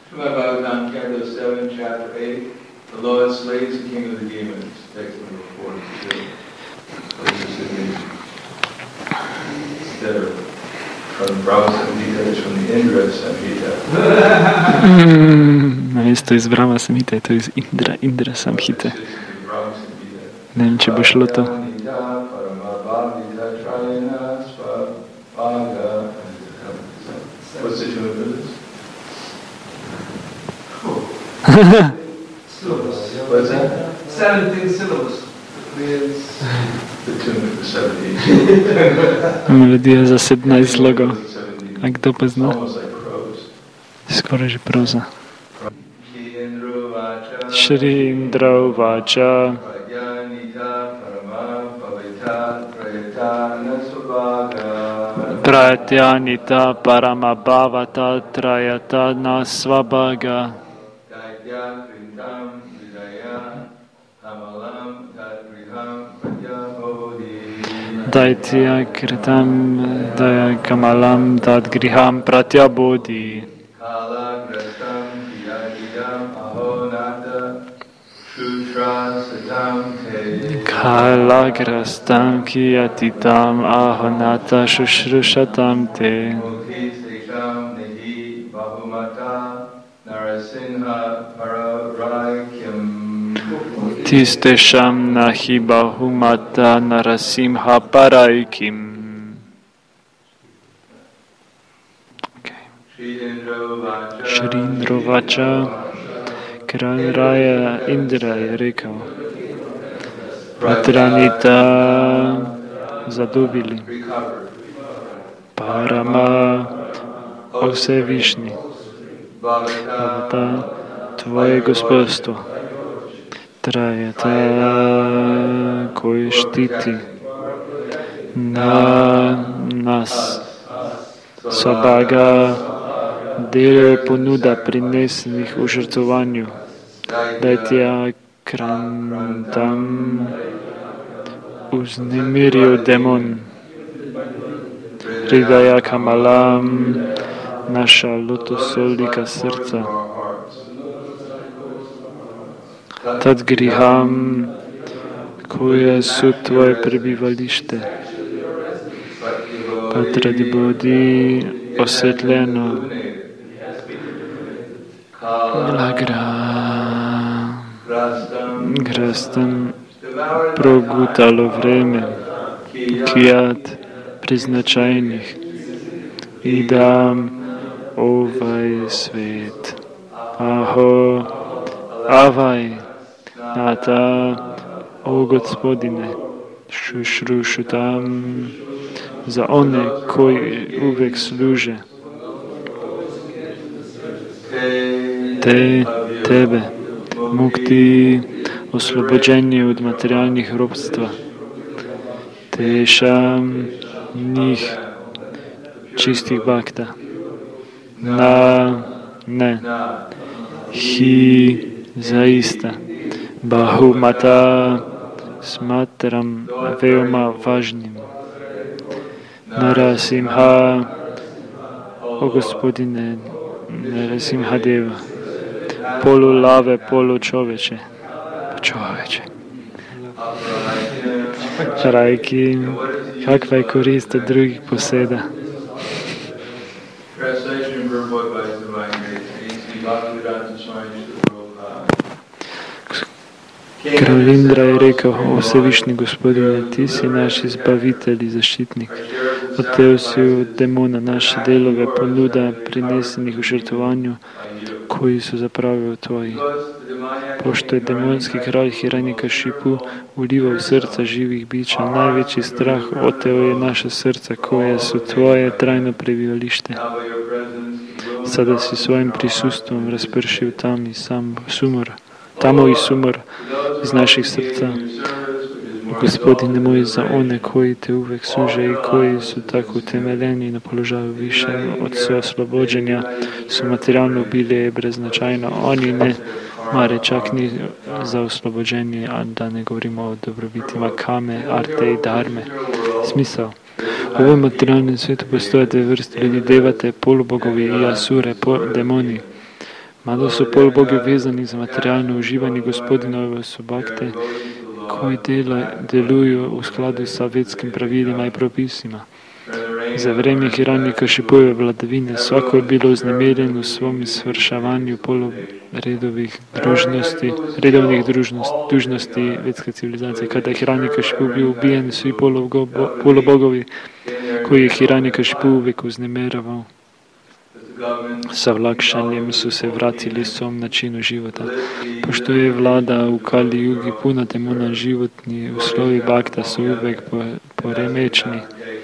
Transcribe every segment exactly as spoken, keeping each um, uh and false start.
Srimad Bhagavatam, Canto seven, Chapter eight, the Lord slays the king of the demons, text number forty-two. Instead of from Brahma Samhita, it's from the Indra Samhita. No jest to z Brahma Samhita, to jest Indra, Indra Samhita. Nie wiem, czy by szło to. What's the tune for this? Syllabus. What's that? Seventeen syllabus. The tune for seventeen. Melodia za sedemnaest logo. A kto pozna? Almost like prose. Skoro, że proza. Shri Indra Uvacha Pratyanita Paramabhavata Trayata Nasvabhaga Daitya Kritam Daya Kamalam Tad Griham Pratyabodhi Kalagrastam Kiyatitam Ahonata Shushrushatam Te Tistesham Nahi Bahumata Narasimha Paraikim. Shri Indra Vacha Kralj Raja Indra je rekel, Pratyanita zadobili, Parama o Vsevišnji, Bhavata tvoje gospodstvo, Trajata koji štiti na nas, Svabhaga del ponuda prinesenih v žrtvovanju, Daitya Krantam uznemiril demon, Hridaya Kamalam naša lotosolika srca, Tad Griham koje su tvoje prebivalište, Patradi Bodhi osvetljeno, Grastam progutalo vreme, Kijat priznačajnih, idam ovaj svet, Aho, avaj, nata, o Gospodine, šušrušutam, za one koji uvek služe, te, tebe, mukti, oslobođenje od materijalnih robstva, tešam, njih, čistih bakta, na, ne, hi, zaista, bahumata, smatram veoma važnim, Narasimha, o Gospodine, Narasimha Deva, polu lave, polu čoveče, čoveče. Rajki, kakva je korist od drugih poseda? Kralj Indra je rekel, o Vsevišnji Gospodine, ti si naš izbavitelj i zaščitnik. Oteo si od demona naše delove ponuda prinesenih v žrtvovanju, koji su zapravo tvoji. Pošto je demonski kralj Hiranyakashipu ulival v srca živih bića najveći strah, oteo je naše srca, koje su tvoje trajno prebivalište. Sada si svojim prisustvom raspršil tam i sam sumor, tamo i sumor iz naših srca. Gospodine moj, za one koji te uvek služe i koji su tako utemeljeni na položaju više od oslobođenja, su materijalno bili beznačajno. Oni ne mare čak ni za oslobođenje, a da ne govorimo o dobrobitima kame, arte i dharme. Smisao. U ovom materijalnom svijetu postoje dve vrste ljudi, devate, polubogovi i asure, po, demoni. Mada su polubogi vezani za materijalno uživanje Gospodinove su bakte, koji dela, deluju u skladu sa vetskim pravilima i propisima. Za vreme Hiranyakšipujeve vladavine svako je bilo uznemirjeno u svom svršavanju poluredovih družnosti, redovnih družnosti, dužnosti vetske civilizacije. Kada je Hiranyakšipu bio ubijen, svi polubogovi koji je Hiranyakšipu uvijek uznemiravao sa vlakšanjem su se vratili svom načinu života. Pošto je vlada u Kali Jugi puna demona, životni uslovi bakta su uvijek poremećeni.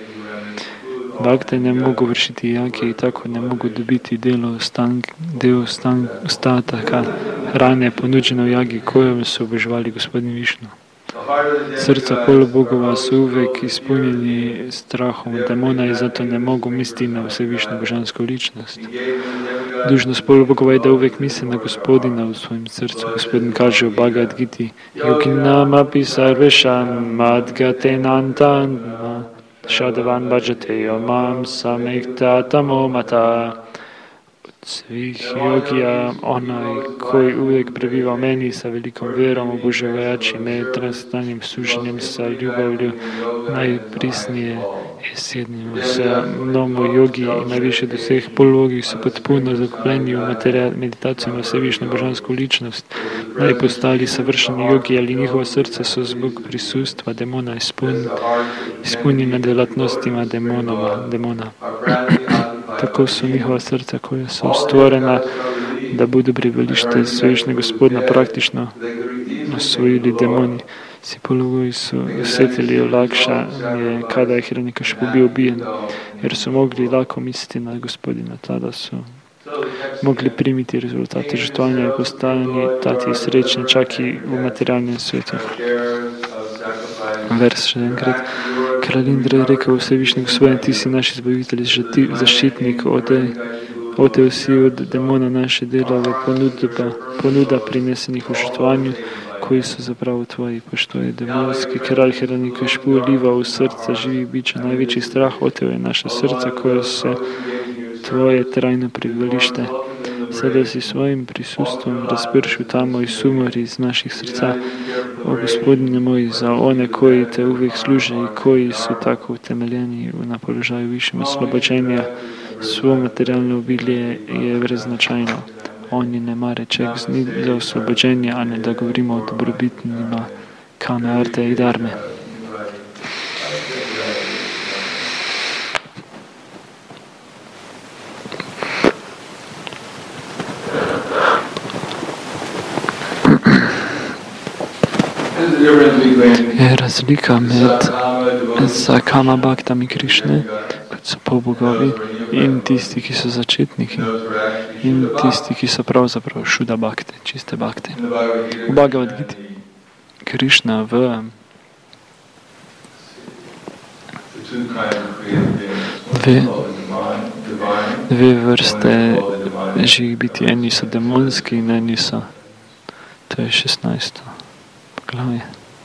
Bakte ne mogu vršiti jake i tako ne mogu dobiti delo stank, deo stank, ostataka hrane ponuđeno jagi kojom su obožavali Gospodin Višnu. Srca polubogova su uvijek ispunjeni strahom demona i zato ne mogu misliti na Vsevišnju božansku ličnost. Dužnost polubogova je da uvijek misle na Gospodina u svojim srcu. Gospodin kaže u Bhagavad Giti: Yoginam api sarvesham adgatenantam Shadavan bhajate yomam samektatam mata. Od svih jogija, onaj koji uvijek prebiva u meni sa velikom vjerom, obožavajući me transcendentalnim služenjem sa ljubavlju, najprisnije je sjednimo sa mnogo jogi i najviše do svih polubogi su potpuno zakupljeni u meditacijama Vsevišnju božansku ličnost. Najpostali savršeni jogi, ali njihova srca su zbog prisustva demona ispun, ispunjena djelatnostima demonova, demona. Tako su njihova srca koja su stvorena da budu pribolište Svevišnjeg Gospodina praktično osvojili demoni. Svi polubogi su osjetili olakšanje kada je Hiranyakšipu bio ubijen, jer su mogli lako misliti na Gospodina. Tada su mogli primiti rezultate žrtvovanja i postani tati srećni čak i u materijalnom svijetu. Vers šedenkrat. Kralj Indra je rekao: Vsevišnji Gospodin, ti si naš izbavitelj, zaštitnik, oteo si od demona naše delove, ponuda, ponuda prinesenih u žrtvovanju, koji su zapravo tvoji, pošto je demonski kralj Hiranyakšipu ulivao u srca živih bića najveći strah, oteo je naša srca koja se tvoje trajno pribolište. Sada si svojim prisustvom raspršu tamo i sumori iz naših srca. O Gospodine moj, za one koji te uvijek služe i koji su tako utemeljeni na položaju višem oslobođenja, svo materijalno obilje je vreznačajno. Oni ne mare ček ni za oslobođenje, a ne da govorimo o dobrobitnima kame, arte i darme. Je razlika med Sakama baktami Krišne, kot so polbogovi, in tisti, ki so začetniki, in tisti, ki so pravzaprav šuda bakte, čiste bakte. V Bhagavad Giti Krišna v dve, dve vrste živih biti, eni so demonski in eni so, to je šestnajsto poglavje,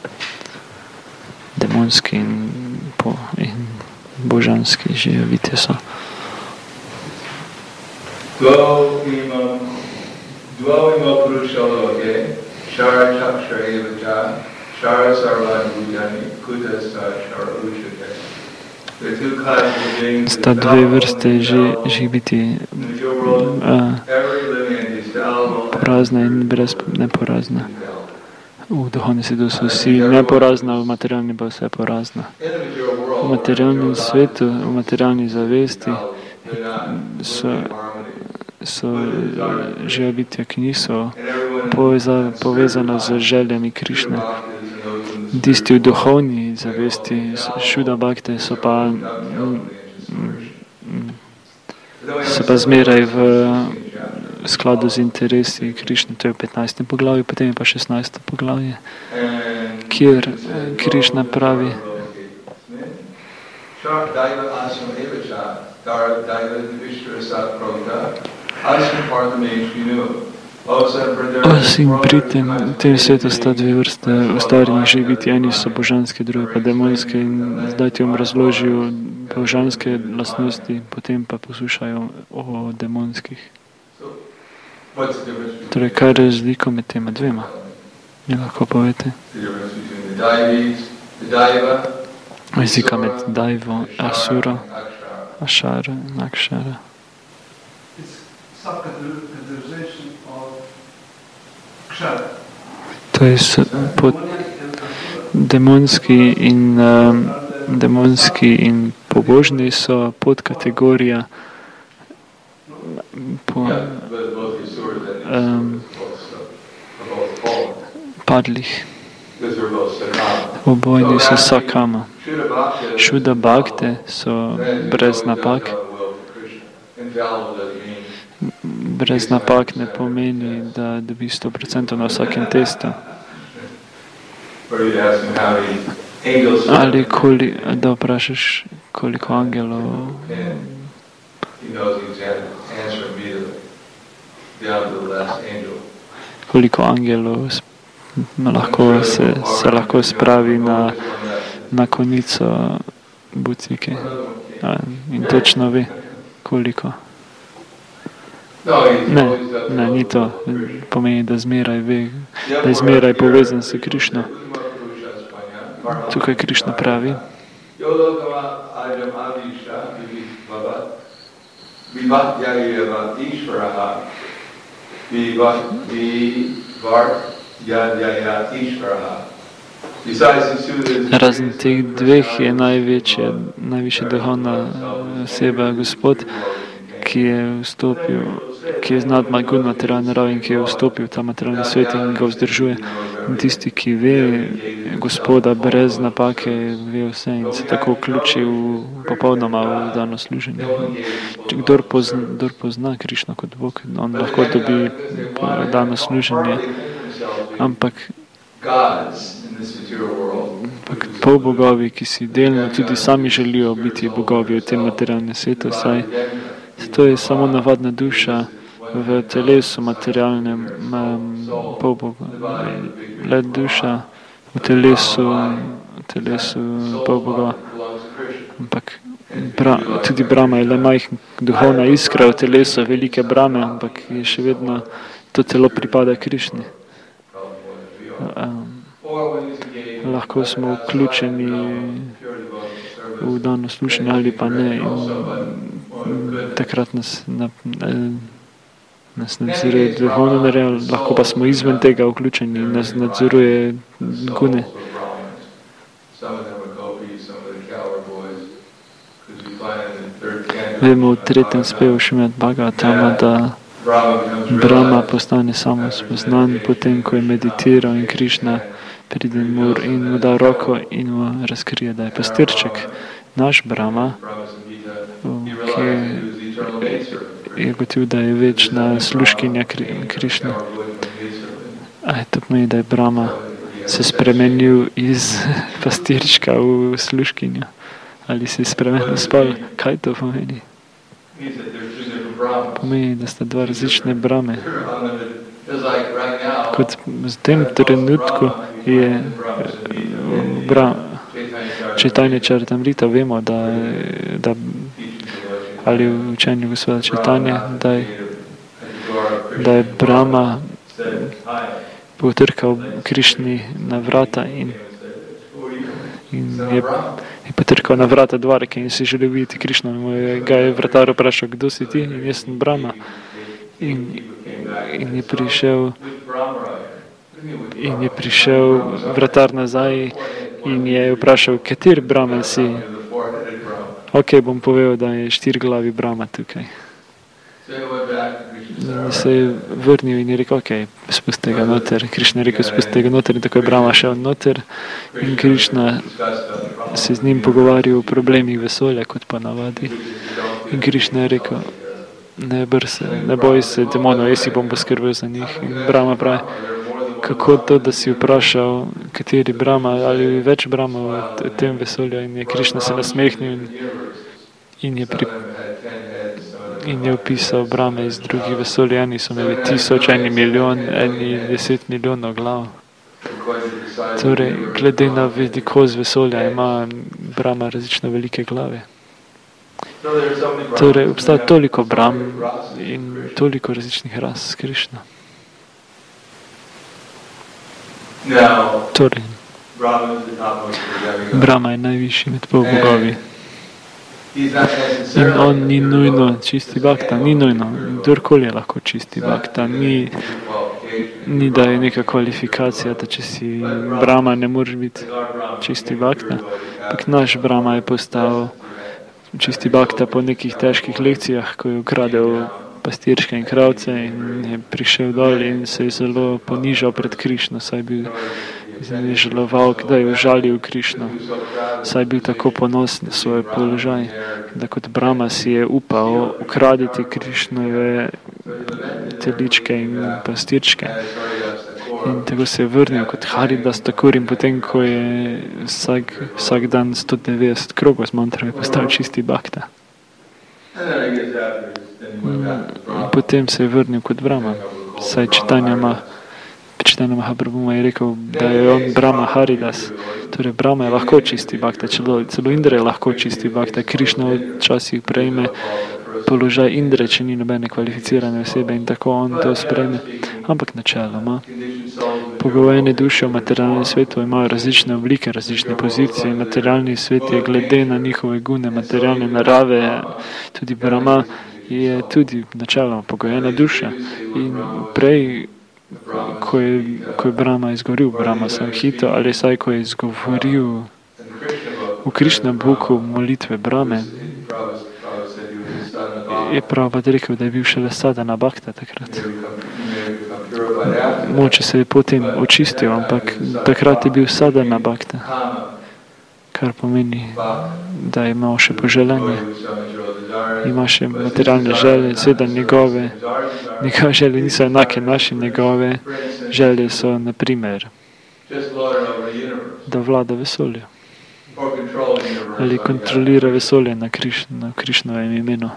demonski in, po, in božanski živijo biti so. Dvau ima purušaloke, šara čakšara evača, šara sarvan bhujani, kutasa šara ušate. Sta dve vrste živih biti, porazna in brez neporazna. V duhovnem svetu so vsi neporazna, v materialni pa vse porazna. V materialnem svetu, v materialni zavesti so, so živa bitja, ki niso poveza, povezana z željami Krišne. Tisti v duhovni zavesti, šuda bakte, so pa, so pa zmeraj v v skladu z interesi Krišne, to je v petnajstem poglavju, potem je pa šestnajsto poglavje, kjer Krišna pravi: Osim pri tem, v tem svetu sta dve vrste ustvarjenih živih biti, eni so božanske, druge pa demonske, in zdaj ti vam razložijo božanske lastnosti, potem pa poslušajo o demonskih. What's the difference between Torej, kaj je razlika med tema dvema? Mi lahko povete? the difference between the Daivis, the Daiva, Razlika med Daivo, Asuro, Akshara? Ašara in Akšara. It's subcategorization of kshara. To je s- pod demonski in, um, demonski in pobožni so podkategorija po Yeah, but both the Asuras and the um, Asuras are both fallen, padlih. because they're both Sakama. Obojni so sakama. Shuddha Bhakti is Šuda bhakte so brez napak. Infallible doesn't mean Brez napak ne pomeni, da dobi sto procentov na vsakem testu. or you'd ask him how many angels Ali koli, da vprašaš, koliko angelov, and he knows the exact answer immediately, down to the last angel. koliko angelov s- lahko se, se lahko spravi na, na konico bucike. A, in točno ve, koliko. No, he's Ne, always got the ne, ni to. Krishna. Pomeni, da zmeraj ve, da je zmeraj povezan s Krišno. Tukaj Krišna pravi, razen teh dveh je največja, najvišja duhovna oseba Gospod, ki je vstopil, ki je znat magun materialne naravi in ki je vstopil v ta materialni svet in ga vzdržuje. In tisti, ki ve Gospoda brez napake, ve vse in se tako vključi v popolnoma v dano služenje. Če kdor pozna, kdor pozna Krišno kot Bog, on lahko dobi dano služenje, ampak Ampak polbogovi, ki si delno tudi sami želijo biti bogovi v tem materialnem svetu, saj to je samo navadna duša v telesu materialnem um, polboga. Le duša v telesu, v telesu polboga. Ampak bra, tudi Brahma je le majhna duhovna iskra v telesu velike Brahme, ampak je še vedno to telo pripada Krišni. Um, lahko smo vključeni v dano služenje ali pa ne in takrat nas, na, nas nadzoruje duhovno narejo, lahko pa smo izven tega vključeni in nas nadzoruje gune. Vemo v tretjem spevu Šrimad Bhagavatama, da Brahma postane samo spoznan potem, ko je meditiral in Krišna pride mu in mu da roko in mu razkrije, da je pastirček. Naš Brahma, ki je gotovil, da je večna služkinja Krišne. A to pomeni, da je Brahma se spremenil iz pastirčka v služkinjo. Ali se je spremenil spol. Kaj to pomeni? Pomeni, da sta dva različne Brahme. Kot v tem trenutku je Čaitanja Čaritamrita, vemo, da, da ali v učenju Gospoda Čaitanje, da je, da je Brahma potrkal Krišni na vrata in, in je, je potrkal na vrata Dvarke in si želel videti Krišno. In ga je vratar vprašal, kdo si ti? In jaz sem Brahma. In, in je prišel in je prišel vratar nazaj in je vprašal, kateri Brahman si? Ok, bom povedal, da je štiriglavi Brahma tukaj. In se je vrnil in je rekel, ok, spusti ga noter. Krišna je rekel, spusti ga noter in tako je Brahma šel noter in Krišna se z njim pogovarjal o problemih vesolja, kot pa navadi. In Krišna je rekel, ne, brse, ne boj se demonov, jaz si bom poskrbel za njih. In Brahma pravi, kako to, da si vprašal, kateri Brahma ali več Brahma v tem vesolju. In je Krišna se nasmehnil in, in je pri, in je opisal Brahme iz drugih vesolj. Eni so imeli tisoč, eni milijon, eni deset milijonov glav. Torej, glede na velikost vesolja ima Brahma različne velike glave. Torej, obstaja toliko bram in toliko različnih ras Krišna. Torej, Brahma je najvišji med polbogovi. In on ni nujno čisti bhakta, ni nujno, kdorkoli je lahko čisti bhakta, ni, ni da je neka kvalifikacija, da če si Brahma ne moreš biti čisti bhakta. Ampak naš Brahma je postal čisti bhakta po nekih težkih lekcijah, ko je ukradel pastirške in kravce in je prišel dol in se je zelo ponižal pred Krišno, saj bil je žaloval, da je užalil Krišno, saj je bil tako ponosen na svoj položaj, da kot Brahma si je upal ukraditi Krišnove teličke in pastirčke. In tako se je vrnil kot Haridas Thakur in potem, ko je vsak, vsak dan sto devetdeset krogov z mantrami postal čisti bhakta. Potem se je vrnil kot Brahma, saj Chaitanya Mahaprabhu Chaitanya Mahaprabhu je rekel, da je on Brahma Haridas. Torej, Brahma je lahko čisti bhakta, celo, celo Indra je lahko čisti bhakta. Krišna včasih prejme položaj Indre, če ni nobene kvalificirane osebe in tako on to sprejme. Ampak načeloma, pogojene duše v materialnem svetu imajo različne oblike, različne pozicije. Materialni svet je glede na njihove gune, materialne narave, tudi Brahma je tudi načeloma pogojena duša. In prej, ko je, ko je Brahma izgovoril Brahma Samhito, ali saj ko je izgovoril v Krišna Buku molitve Brahme, je Prabhupada rekel, da je bil šele sadhana bhakta takrat. Moče se je potem očistil, ampak takrat je bil sadhana bhakta, kar pomeni, da ima še poželanje. Ima še materialne želje, seveda njegove, njegove želje niso enake naši, njegove želje so, na primer, da vlada vesolju ali kontrolira vesolje na Krišno, Krišnovem imenu.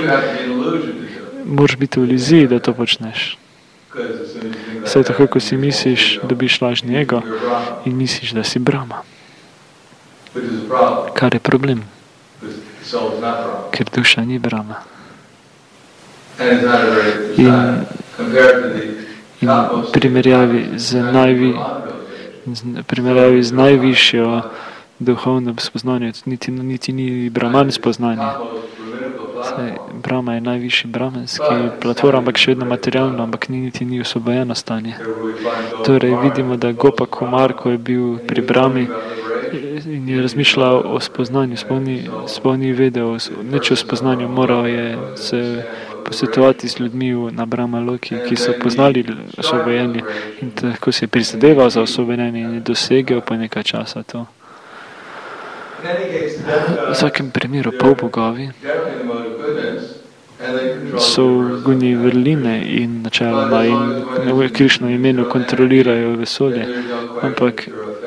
Moraš biti v iluziji, da to počneš. Vse tako, ko si misliš, dobiš lažni ego in misliš, da si Brahma. Kar je problem. Ker duša ni Brahma. In, in primerjavi z, najvi, z, primerjavi z najvišjo duhovno spoznanje, niti, niti ni Brahman spoznanje. Saj, Brahma je najvišji brahmanski platform, ampak še vedno materialno, ampak ni, niti ni osvobojeno stanje. Torej vidimo, da Gopa Kumar, ko je bil pri Brahmi in je razmišljal o spoznanju, spolni, spolni vedel, neč o spoznanju, moral je se posvetovati z ljudmi na Brahma Loki, ki so poznali osvobojenje in tako se je prizadeval za osvobojenje in je dosegel po nekaj časa to. V vsakem primeru polbogovi so v guni vrline in načeloma in v Krišno imenu kontrolirajo vesolje, ampak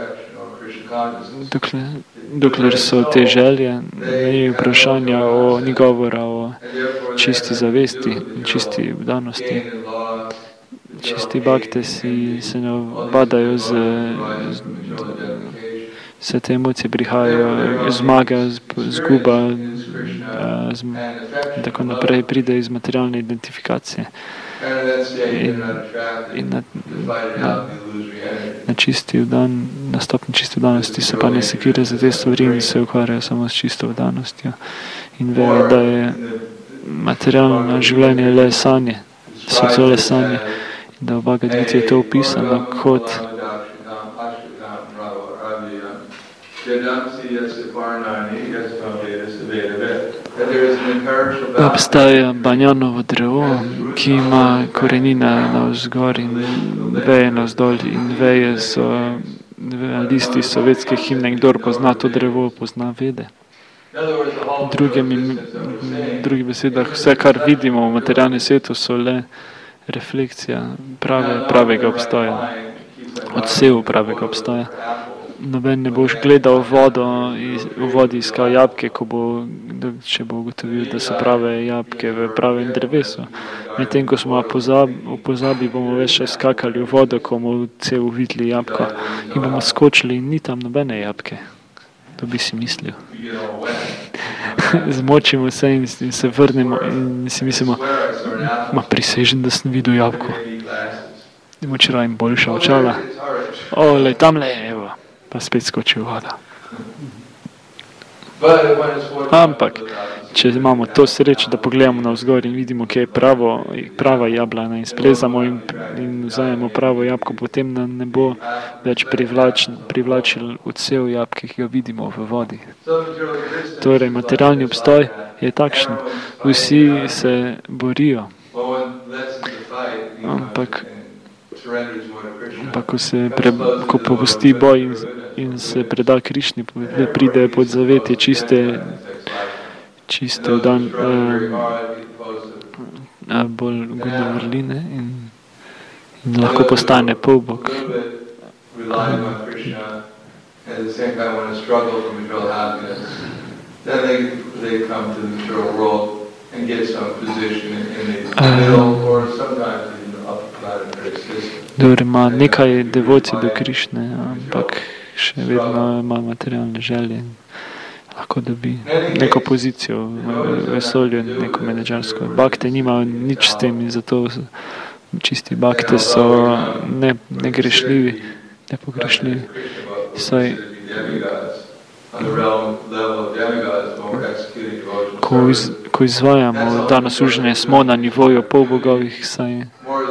dokler, dokler so te želje, ni vprašanja o, ni govora o čisti zavesti, čisti vdanosti. Čisti bhakte si se ne obadajo z, z vse te emocije prihajajo, zmaga, zguba, z, tako naprej pride iz materialne identifikacije. In, in na, na, na čisti vdan, na stopni čisti vdanosti se pa ne sekira za te stvari in se ukvarjajo samo s čisto vdanostjo. In vejo, da je materialno življenje le sanje, so to le sanje. In da v Bhagavad Giti je to opisano kot obstaja banjanovo drevo, ki ima korenine navzgor in veje navzdol in veje so, listi sovjetske himne, kdor pozna to drevo, pozna vede. V drugih besedah, vse, kar vidimo v materialnem svetu, so le refleksija prave, pravega obstoja, odsev pravega obstoja. Noben ne boš gledal vodo, v vodi iskal jabke, ko bo, če bo ugotovil, da so prave jabke v pravem drevesu. Medtem, ko smo v pozabi, bomo več skakali v vodo, ko bomo cel uvidli jabko in bomo skočili in ni tam nobene jabke. To bi si mislil. zmočimo se in, in se vrnemo in si mislimo, ma prisežem, da sem videl jabolko. Idemo včeraj in boljša očala. Ole, tamle je, evo, pa spet skoči voda. Ampak, če imamo to srečo, da pogledamo navzgor in vidimo, kje je pravo, prava jablana in splezamo in, in vzajemo pravo jabolko, potem nam ne bo več privlač, privlačil odsev jabolka, ki ga vidimo v vodi. Torej, materialni obstoj je takšen. Vsi se borijo. Ampak, ampak ko se pre, ko popusti boj in, in se preda Krišni, pride pod zavetje čiste čiste vdan, eh, bolj ugodne vrline in, in lahko postane polbog. Dobro, ima nekaj devocij do Krišne, ampak še vedno ima materialne želje. Lahko dobi neko pozicijo v vesolju, neko menedžersko. Bakte nimajo nič s tem in zato čisti bakte so ne, negrešljivi, nepogrešljivi. Saj, ko, iz, ko izvajamo dano služenje, smo na nivoju polbogovih, saj.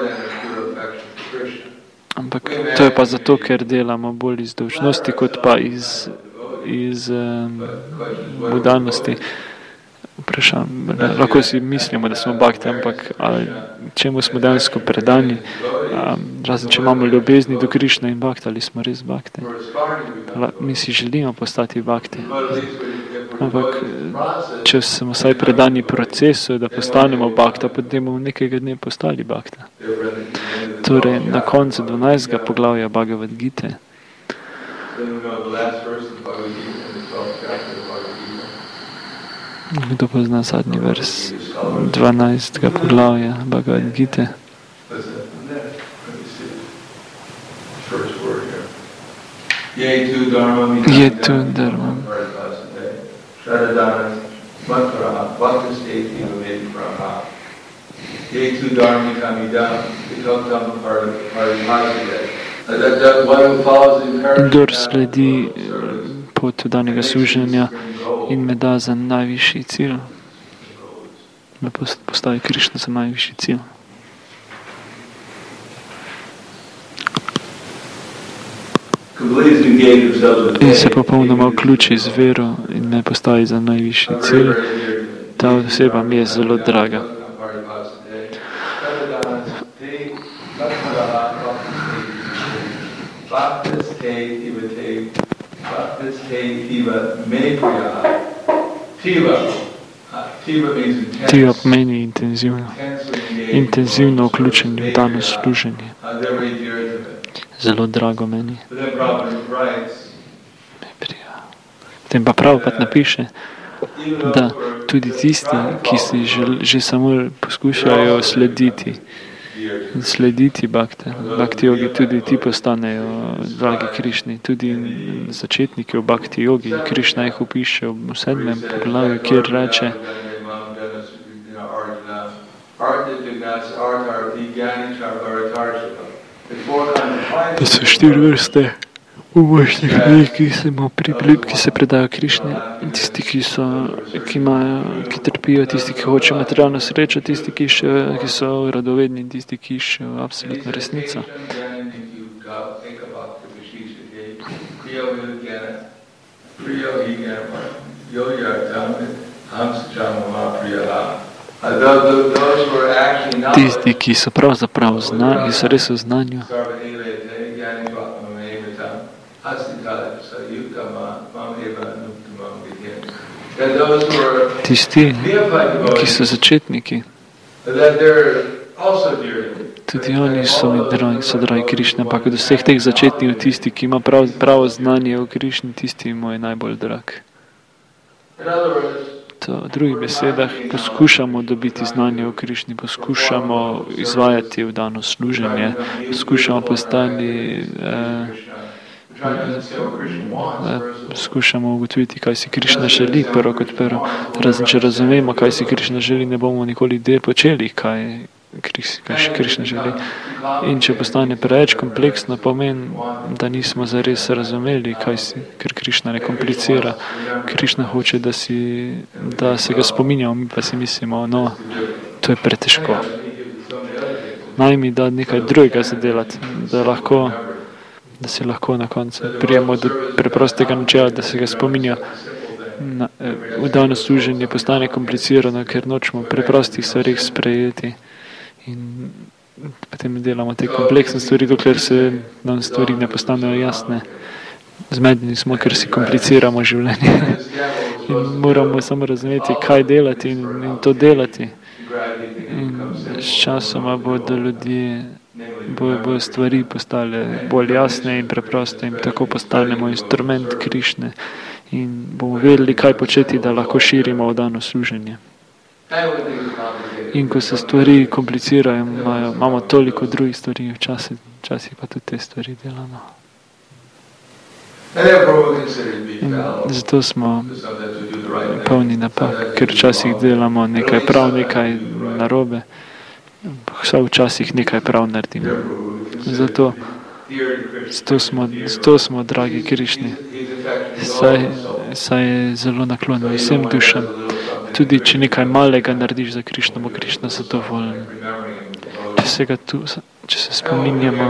Ampak to je pa zato, ker delamo bolj iz dolžnosti, kot pa iz iz um, budanosti. Vprašam, lahko si mislimo, da smo bakte, ampak ali, čemu smo dejansko predani, um, razen če imamo ljubezni do Krišne in bakte, ali smo res bakte. Mi si želimo postati bakte. Ampak, če smo vsaj predani procesu, da postanemo bakta, potem bomo nekega dne postali bakta. Torej, na koncu dvanajstega poglavja Bhagavad Gite kdo pozna zadnji vers dvanajstega poglavja Bhagavad Gite? Je tu dharma. Je tu dharma kamidam, vikaktam parimajide. Kdor sledi pot danega služenja in me da za najvišji cilj, me postavi Krišna za najvišji cilj. In se popolnoma vključi z vero in me postavi za najvišji cilj, ta oseba mi je zelo draga. Tiva pomeni intenzivno, intenzivno vključen v dano služenje. Zelo drago meni. Potem pa Prabhupada napiše, da tudi tisti, ki si že, že samo poskušajo slediti, slediti bakte, bakti jogi, tudi ti postanejo dragi Krišni. Tudi začetniki v bakti jogi, Krišna jih opiše v sedmem poglavju, kjer reče, da so štiri vrste ubožnih ljudi, ki se, ki se predajo Krišni, tisti, ki, so, ki, imajo, ki trpijo, tisti, ki hočejo materialno srečo, tisti, ki, še, ki so radovedni in tisti, ki iščejo absolutno resnico. Tisti, ki so pravzaprav znani, ki so res v znanju, tisti, ki so začetniki, tudi oni so mi dragi, so dragi Krišne, ampak od vseh teh začetnikov tisti, ki ima prav, pravo znanje o Krišni, tisti mu je najbolj drag. To, v drugih besedah, poskušamo dobiti znanje o Krišni, poskušamo izvajati v dano služenje, poskušamo postati eh, skušamo ugotoviti, kaj si Krišna želi, prvo kot prvo. Razen če razumemo, kaj si Krišna želi, ne bomo nikoli del počeli, kaj, kaj si Krišna želi. In če postane preveč kompleksno, pomeni, da nismo zares razumeli, kaj si, ker Krišna ne komplicira. Krišna hoče, da, si, da se ga spominjamo, mi pa si mislimo, no, to je pretežko. Naj mi da nekaj drugega zadelati, da lahko da si lahko na koncu prijemo do preprostega načela, da se ga spominja. Na, v dano služenje postane komplicirano, ker nočemo preprostih stvarih sprejeti in potem delamo te kompleksne stvari, dokler se nam stvari ne postanejo jasne. Zmedeni smo, ker si kompliciramo življenje in moramo samo razumeti, kaj delati in, in to delati. In s časoma bodo ljudje Bo, bo stvari postale bolj jasne in preproste in tako postanemo instrument Krišne in bomo vedeli, kaj početi, da lahko širimo v dano služenje. In ko se stvari komplicirajo, imajo, imamo toliko drugih stvari, včasih, včasih pa tudi te stvari delamo. In zato smo polni napak, ker včasih delamo nekaj prav, nekaj narobe. Vsaj včasih nekaj prav naredimo. Zato, zato, smo, zato smo dragi Krišni. Saj, saj je zelo naklonjen vsem dušam. Tudi če nekaj malega narediš za Krišno, bo Krišna zadovoljen. Če se, ga tu, če se spominjamo,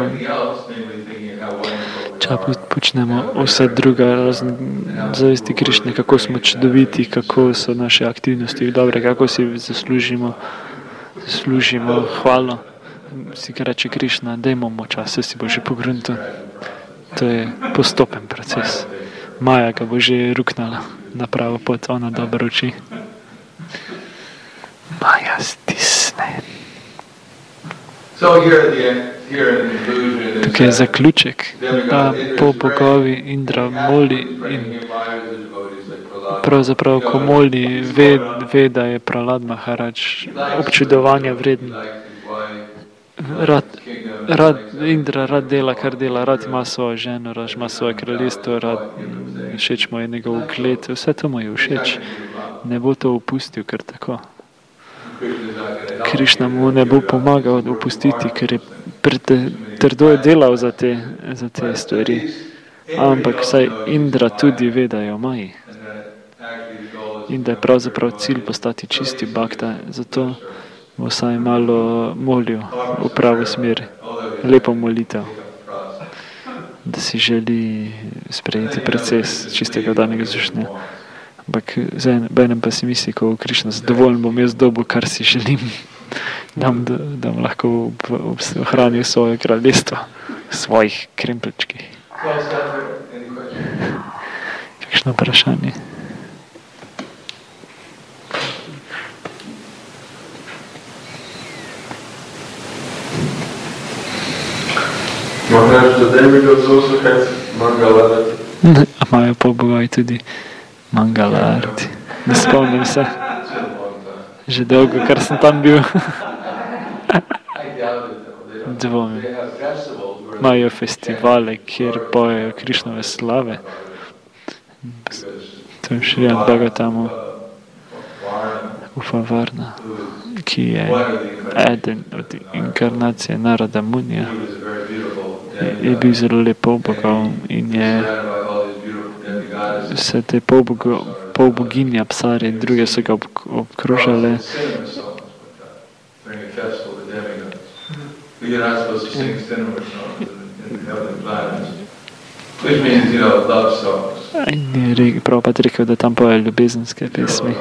če počnemo vse druga razen zavesti Krišne, kako smo čudoviti, kako so naše aktivnosti dobre, kako si zaslužimo služimo hvalo, si ga reče Krišna, dajmo mu čas, si bo že pogruntil. To je postopen proces. Maja ga bo že ruknala na pravo pot, ona dobro uči. Maja stisne. Tukaj je zaključek, da po bogovi Indra moli in pravzaprav, ko moli, ve, ve, da je Prahlad Maharaj občudovanja vreden. Rad, rad, Indra rad dela, kar dela, rad ima svojo ženo, rad ima svoje kraljestvo, rad všeč mu je njegov ugled, vse to mu je všeč. Ne bo to opustil kar tako. Krišna mu ne bo pomagal opustiti, ker je trdo je delal za te, za te stvari. Ampak vsaj Indra tudi ve, da je v Maji. In da je pravzaprav cilj postati čisti bhakta, zato bo vsaj malo molil v pravo smer, lepo molitev, da si želi sprejeti proces čistega danega zušnja. Ampak benem pa si misli, ko Krišna zadovoljen bom jaz dobil, kar si želim, da bom lahko ohranil svoje kraljestvo, svojih krempelčkih. Kakšno vprašanje? A imajo pobogoji tudi Mangalarti. Ne spomnim se. Že dolgo, kar sem tam bil. Dvomim. Imajo festivale, kjer pojejo Krišnove slave. To je Šrijan Bhagavatamu Upavarna, ki je eden od inkarnacije Narada Munija. Je bil zelo lep polbogov in je vse te polboginje, Apsare in druge so ga obkrožale. In je Prabhupada rekel, da tam poje ljubezenske pesmi.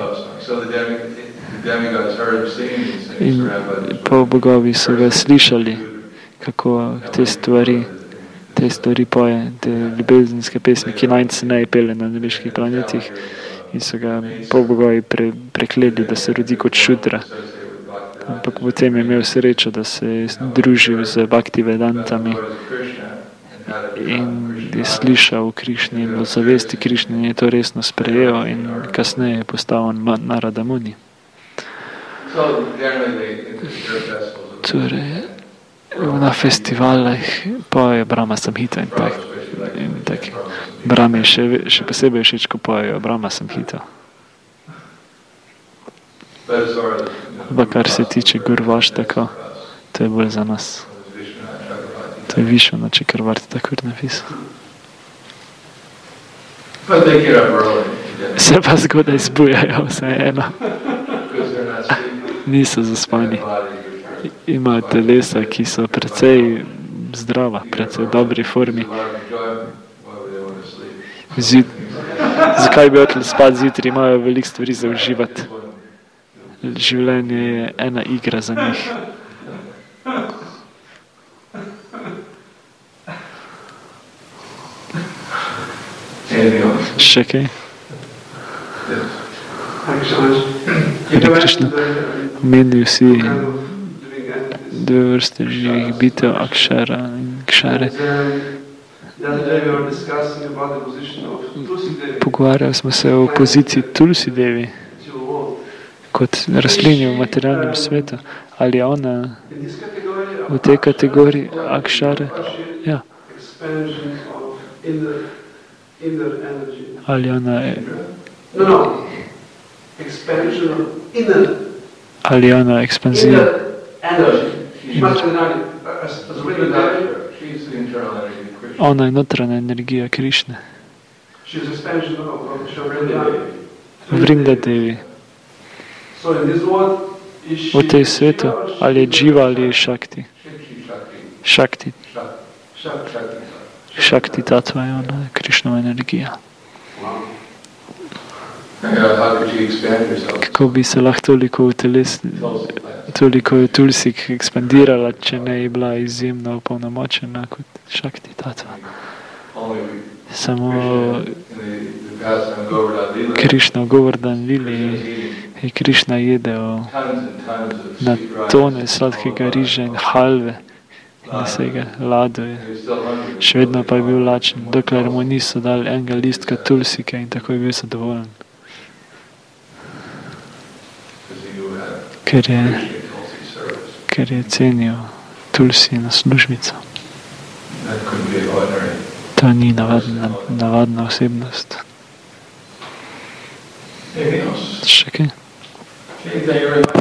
In polbogovi so ga slišali, kako te stvari, te stvari poje, te ljubezenske pesmi, ki najceneje pele na nebeških planetih, in so ga polbogovi pre, prekleli, da se rodi kot šudra. Ampak potem je imel srečo, da se je družil z Bhakti Vedantami in je slišal v Krišni in v zavesti Krišni in je to resno sprejel in kasneje je postal Narada Muni. Torej, na festivalih pojejo Brahma Samhita in, tak, in Taki. Brahmi še, še posebej všeč, ko pojejo Brahma Samhito. Pa kar se tiče Gurvaštaka, to je bolj za nas. To je Višvana Čakravarti Thakur napisal. Se pa zgodaj zbujajo, vseeno. Niso zaspani. Imajo telesa, ki so precej zdrava, precej v dobri formi. Zjut... Zakaj bi hoteli spati zjutraj? Imajo veliko stvari za uživati. Življenje je ena igra za njih. Še kaj? Hare Krishna. Meni vsi dve vrste živih bitev, akšara in kšare. Pogovarjali smo se o poziciji Tulsi Devi kot rastlini v materialnem svetu. Ali je ona v tej kategoriji akšare? Ja. Ali ona je... Ali je ona ekspanzija? Ona je notranja energija Krišne. Vrinda Devi. V tej svetu, ali je dživa, ali je šakti. Šakti. Šakti tatva je ona, Krišnova energija. Kako bi se lahko toliko v teles, toliko v Tulsik ekspandirala, če ne je bila izjemno opolnomočena kot šakti tatva. Samo Krišna v Govardhan Lili je Krišna jedel na tone sladkega riža in halve in vsega laduje. Še vedno pa je bil lačen, dokler mu niso dali enega listka Tulsike in tako je bil zadovoljen. Ker je, ker je cenil Tulsi na službico. To ni navadna, navadna osebnost. Še kaj?